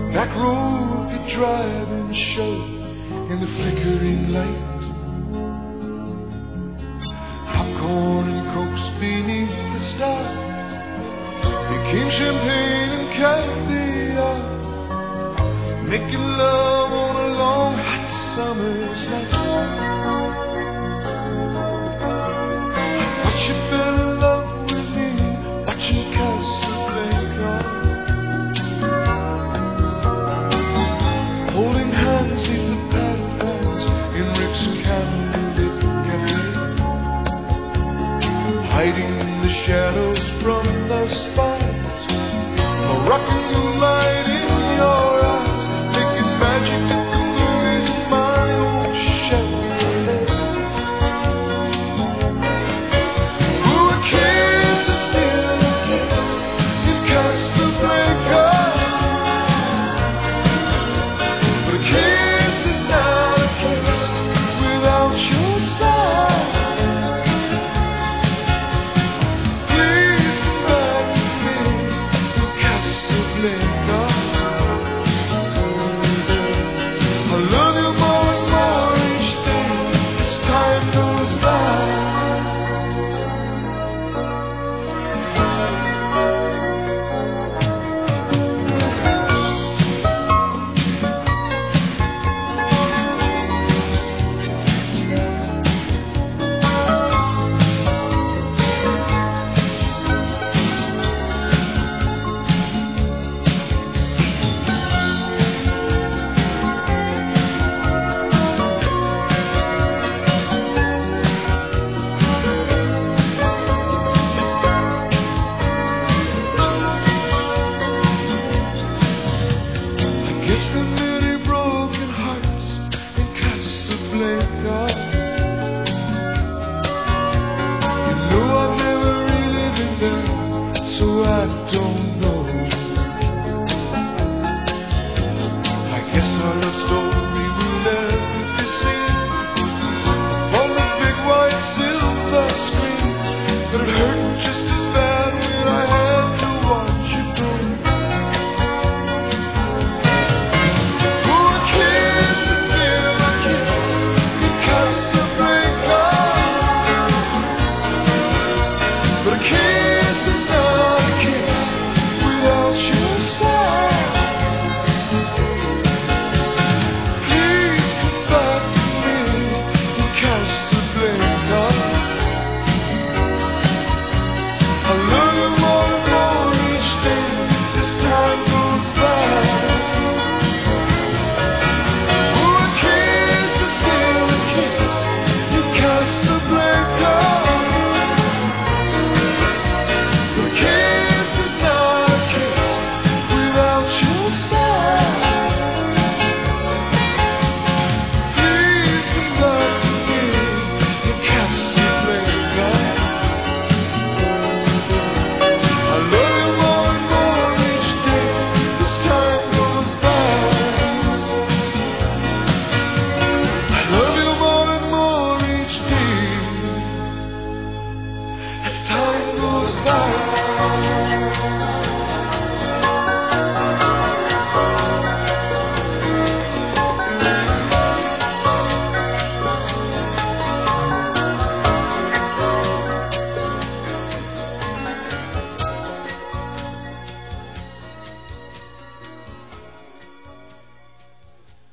Back road you drive and show in the flickering light. Popcorn and cokes beneath the stars, drinking champagne and caviar, making love on a long hot summer's night. I thought you fell in love with me watching Casablanca, holding hands in the paddle in Rick's candlelit cafe, hiding in the shadows from the spires, a rocking moonlight in your eyes, making magic at the movies in my old Chevrolet. Ooh, a kiss is still a kiss in Casablanca, but a kiss is not a kiss without your side. Please come back to me in Casablanca. I love you more and more each day as time goes by. I guess the many broken hearts in Casablanca. You know I've never really been there, so I don't know. I guess our love story will never be seen on the big white silver screen, but it hurt just as bad when I had to watch you go. Ooh, a kiss is still a kiss in Casablanca, but a kiss is not a kiss without your side. Please come back to me in Casablanca. I love you more and more each day as time goes by. Ooh, a kiss is still a kiss in Casablanca, but a kiss is not a kiss without your side. Please come back to me in Casablanca. I love you more and more each day as time goes by. I love you more and more each day as time goes by.